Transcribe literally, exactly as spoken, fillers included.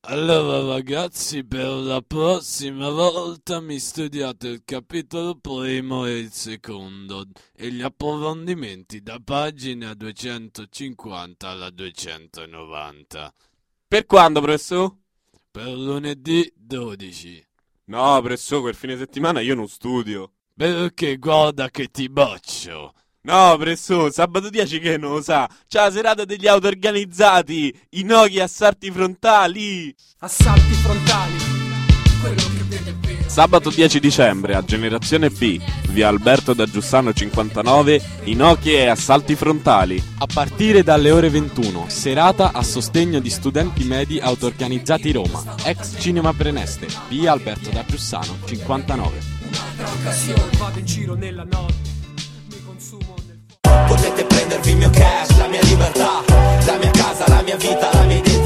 Allora ragazzi, per la prossima volta mi studiate il capitolo primo e il secondo e gli approfondimenti da pagina duecentocinquanta alla duecentonovanta. Per quando, professore? Per lunedì dodici. No, professore, quel fine settimana io non studio. Perché guarda che ti boccio. No, professore, sabato dieci che non lo sa. C'è la serata degli autoorganizzati, i noghi assalti frontali. Assalti frontali, quello che vede bene. Sabato dieci dicembre a Generazione B, via Alberto da Giussano cinquantanove, Inoki e assalti frontali. A partire dalle ore ventuno, serata a sostegno di studenti medi auto-organizzati Roma, ex Cinema Preneste, via Alberto da Giussano cinquantanove. Un'altra occasione, vado in giro nella notte, mi consumo nel... Potete prendervi il mio cash, la mia libertà, la mia casa, la mia vita, la mia identità.